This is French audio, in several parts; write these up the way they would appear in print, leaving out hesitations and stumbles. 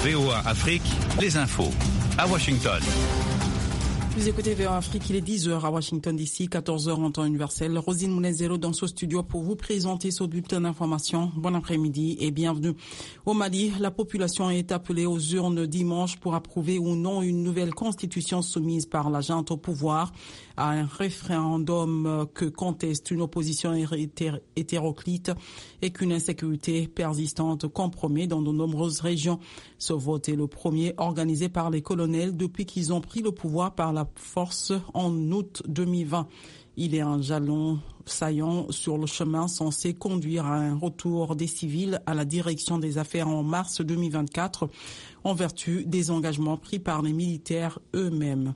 VOA Afrique, les infos à Washington. Vous écoutez VOA Afrique, il est 10h à Washington DC, 14h en temps universel. Rosine Mounezero dans ce studio pour vous présenter ce bulletin d'information. Bon après-midi et bienvenue. Au Mali, la population est appelée aux urnes dimanche pour approuver ou non une nouvelle constitution soumise par la junte au pouvoir à un référendum que conteste une opposition hétéroclite et qu'une insécurité persistante compromet dans de nombreuses régions. Ce vote est le premier organisé par les colonels depuis qu'ils ont pris le pouvoir par la force en août 2020. Il est un jalon saillant sur le chemin censé conduire à un retour des civils à la direction des affaires en mars 2024 en vertu des engagements pris par les militaires eux-mêmes.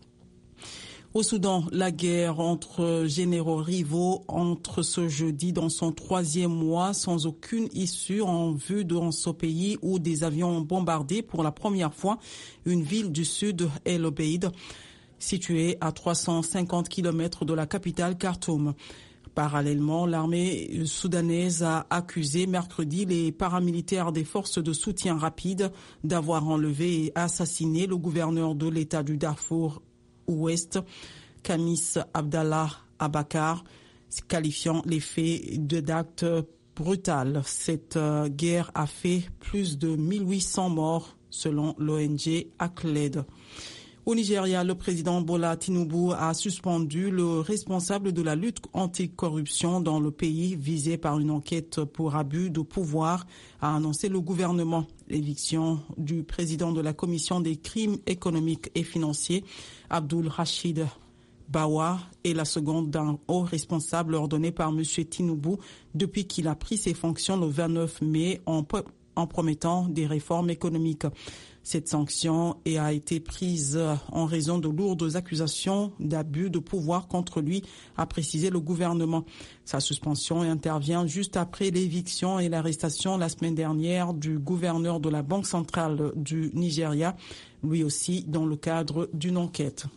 Au Soudan, la guerre entre généraux rivaux entre ce jeudi dans son 3e mois sans aucune issue en vue dans ce pays où des avions ont bombardé pour la première fois une ville du sud, El Obeid, située à 350 km de la capitale Khartoum. Parallèlement, l'armée soudanaise a accusé mercredi les paramilitaires des forces de soutien rapide d'avoir enlevé et assassiné le gouverneur de l'État du Darfour Ouest, Kamis Abdallah Abakar, qualifiant les faits d'actes brutaux. Cette guerre a fait plus de 1800 morts selon l'ONG ACLED. Au Nigeria, le président Bola Tinubu a suspendu le responsable de la lutte anticorruption dans le pays visé par une enquête pour abus de pouvoir, a annoncé le gouvernement. L'éviction du président de la commission des crimes économiques et financiers, Abdul Rashid Bawa, est la seconde d'un haut responsable ordonné par M. Tinubu depuis qu'il a pris ses fonctions le 29 mai en promettant des réformes économiques. Cette sanction a été prise en raison de lourdes accusations d'abus de pouvoir contre lui, a précisé le gouvernement. Sa suspension intervient juste après l'éviction et l'arrestation la semaine dernière du gouverneur de la Banque centrale du Nigeria, lui aussi dans le cadre d'une enquête.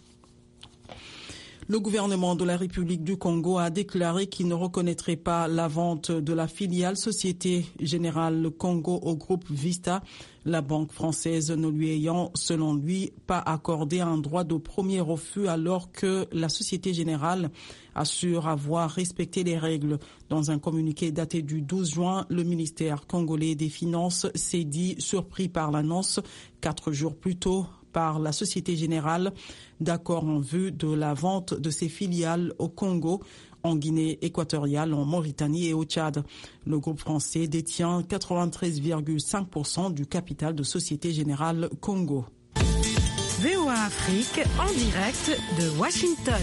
Le gouvernement de la République du Congo a déclaré qu'il ne reconnaîtrait pas la vente de la filiale Société Générale Congo au groupe Vista, la banque française ne lui ayant, selon lui, pas accordé un droit de premier refus alors que la Société Générale assure avoir respecté les règles. Dans un communiqué daté du 12 juin, le ministère congolais des Finances s'est dit surpris par l'annonce 4 jours plus tôt par la Société Générale d'accord en vue de la vente de ses filiales au Congo, en Guinée équatoriale, en Mauritanie et au Tchad. Le groupe français détient 93,5% du capital de Société Générale Congo. VOA Afrique en direct de Washington.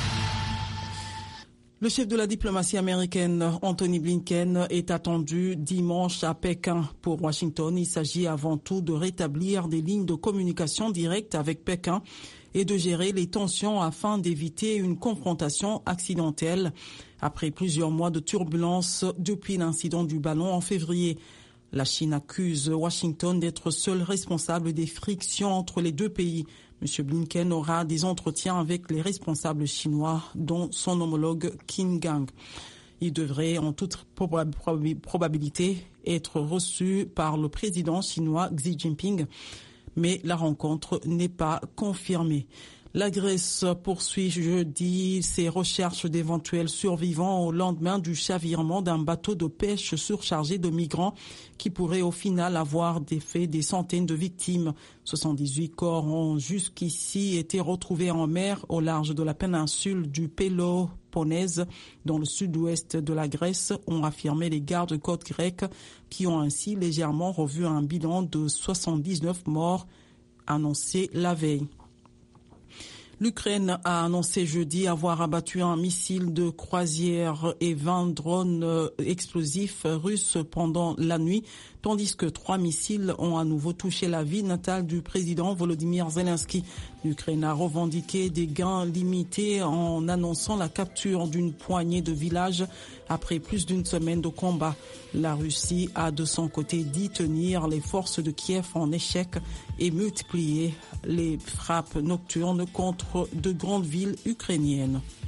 Le chef de la diplomatie américaine, Anthony Blinken, est attendu dimanche à Pékin. Pour Washington, il s'agit avant tout de rétablir des lignes de communication directes avec Pékin et de gérer les tensions afin d'éviter une confrontation accidentelle après plusieurs mois de turbulences depuis l'incident du ballon en février. La Chine accuse Washington d'être seul responsable des frictions entre les deux pays. M. Blinken aura des entretiens avec les responsables chinois, dont son homologue Qin Gang. Il devrait en toute probabilité être reçu par le président chinois Xi Jinping, mais la rencontre n'est pas confirmée. La Grèce poursuit jeudi ses recherches d'éventuels survivants au lendemain du chavirement d'un bateau de pêche surchargé de migrants qui pourrait au final avoir fait des centaines de victimes. 78 corps ont jusqu'ici été retrouvés en mer au large de la péninsule du Péloponnèse, dans le sud-ouest de la Grèce, ont affirmé les gardes-côtes grecs qui ont ainsi légèrement revu un bilan de 79 morts annoncé la veille. L'Ukraine a annoncé jeudi avoir abattu un missile de croisière et 20 drones explosifs russes pendant la nuit, tandis que 3 missiles ont à nouveau touché la ville natale du président Volodymyr Zelensky. L'Ukraine a revendiqué des gains limités en annonçant la capture d'une poignée de villages après plus d'une semaine de combat. La Russie a de son côté dit tenir les forces de Kiev en échec et multiplier les frappes nocturnes contre de grandes villes ukrainiennes.